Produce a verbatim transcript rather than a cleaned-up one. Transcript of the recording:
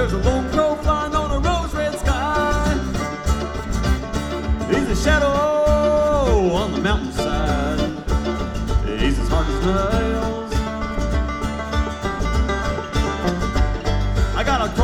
There's a lone crow flying on a rose-red sky. He's a shadow on the mountainside. He's as hard as night.